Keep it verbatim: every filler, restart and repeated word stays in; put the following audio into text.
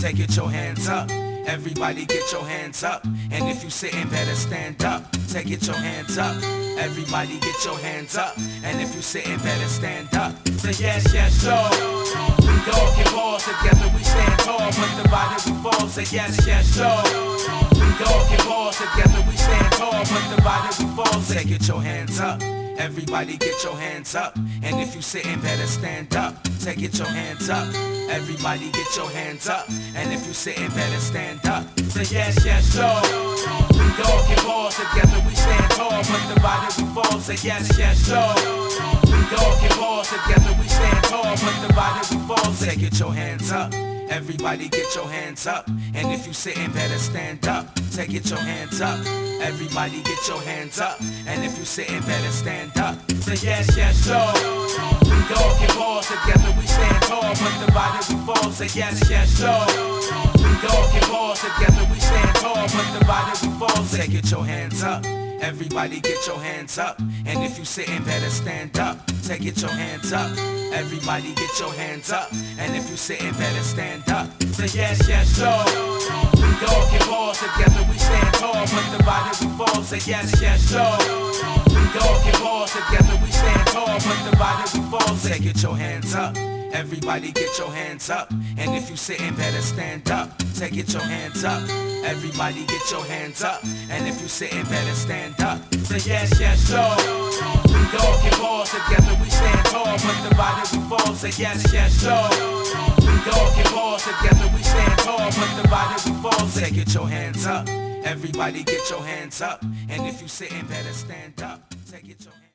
Say get your hands up. Everybody get your hands up. And if you sitting, better stand up. Say get your hands up. Everybody get your hands up. And if you sitting, better stand up. Say yes, yes, no. We all get balls together, we stand tall, but divided we fall. Say yes, yes, no. We all get balls together, we stand tall, but divided we fall. Say get your hands up. Everybody get your hands up. And if you sitting, better stand up. Say get your hands up. Everybody get your hands up. And if you sitting, better stand up. Say yes, yes, no. We all get balls together, we stand tall, but divided we fall. Say yes, yes, no. We all get balls together, we stand tall, but divided we fall. Say get your hands up. Everybody get your hands up. And if you sitting, better stand up. Say get your hands up. Everybody get your hands up. And if you sitting, better stand up. Say yes, yes, no. We all get balls together, we stand tall, but divided we fall. Say yes, yes, no. We all get balls together, we stand tall, but divided we fall. Say get your hands up. Everybody get your hands up. And if you sitting, better stand up. Say get your hands up. Everybody get your hands up. And if you sitting, better stand up. Say yes, yes, no. We all get balls together, we stand tall, but divided we fall. Say yes, yes, no. We all get balls together, we stand tall, but divided we fall. Say get your hands up. Everybody get your hands up. And if you sitting, better stand up. Say get your hands up. Everybody get your hands up. And if you sitting, better stand up. Say yes, yes, no. We all get balls together, we stand tall, but divided we fall. Say yes, yes, no. We all get balls together, we stand tall, but divided we fall. Say get your hands up. Everybody get your hands up. And if you sitting, better stand up. Say get your hands up.